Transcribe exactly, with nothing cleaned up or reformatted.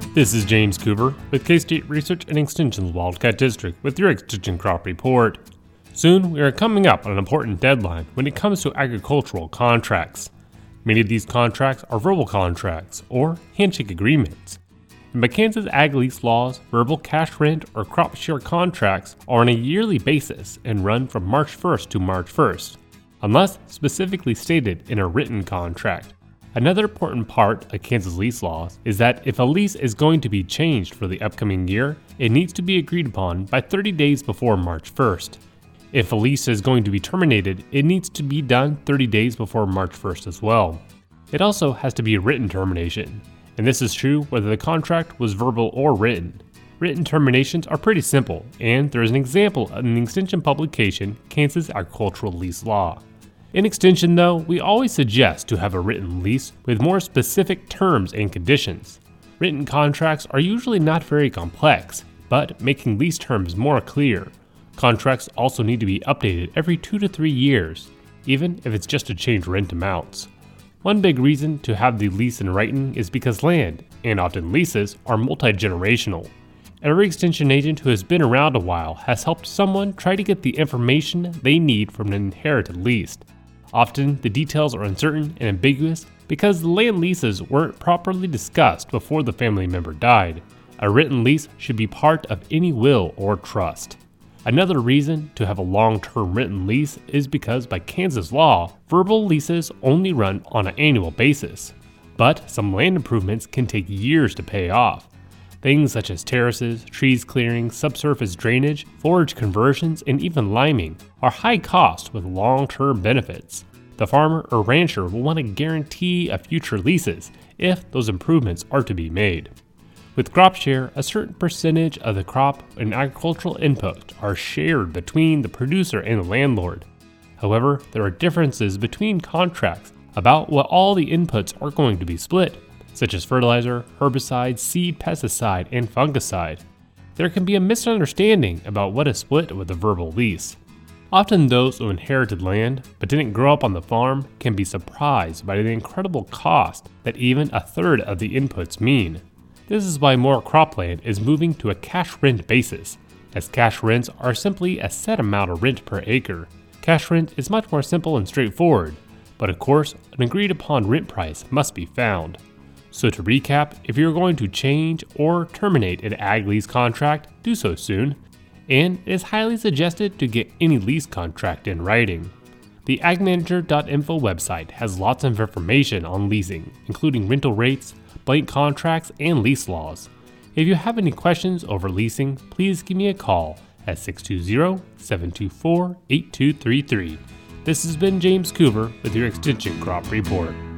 This is James Cooper with K-State Research and Extension's Wildcat District with your Extension Crop Report. Soon, we are coming up on an important deadline when it comes to agricultural contracts. Many of these contracts are verbal contracts or handshake agreements. In Kansas ag lease laws, verbal cash rent or crop share contracts are on a yearly basis and run from March first to March first, unless specifically stated in a written contract. Another important part of Kansas lease laws is that if a lease is going to be changed for the upcoming year, it needs to be agreed upon by thirty days before March first. If a lease is going to be terminated, it needs to be done thirty days before March first as well. It also has to be a written termination, and this is true whether the contract was verbal or written. Written terminations are pretty simple, and there is an example in the Extension publication, Kansas Agricultural Lease Law. In Extension though, we always suggest to have a written lease with more specific terms and conditions. Written contracts are usually not very complex, but making lease terms more clear. Contracts also need to be updated every two to three years, even if it's just to change rent amounts. One big reason to have the lease in writing is because land, and often leases, are multi-generational. Every extension agent who has been around a while has helped someone try to get the information they need from an inherited lease. Often, the details are uncertain and ambiguous because the land leases weren't properly discussed before the family member died. A written lease should be part of any will or trust. Another reason to have a long-term written lease is because by Kansas law, verbal leases only run on an annual basis. But some land improvements can take years to pay off. Things such as terraces, trees clearing, subsurface drainage, forage conversions, and even liming are high cost with long-term benefits. The farmer or rancher will want to guarantee a future leases if those improvements are to be made. With crop share, a certain percentage of the crop and agricultural input are shared between the producer and the landlord. However, there are differences between contracts about what all the inputs are going to be split, such as fertilizer, herbicide, seed, pesticide, and fungicide. There can be a misunderstanding about what is split with a verbal lease. Often those who inherited land but didn't grow up on the farm can be surprised by the incredible cost that even a third of the inputs mean. This is why more cropland is moving to a cash rent basis, as cash rents are simply a set amount of rent per acre. Cash rent is much more simple and straightforward, but of course, an agreed upon rent price must be found. So to recap, if you're going to change or terminate an ag lease contract, do so soon, and it is highly suggested to get any lease contract in writing. The ag manager dot info website has lots of information on leasing, including rental rates, blank contracts, and lease laws. If you have any questions over leasing, please give me a call at six two zero, seven two four, eight two three three. This has been James Cooper with your Extension Crop Report.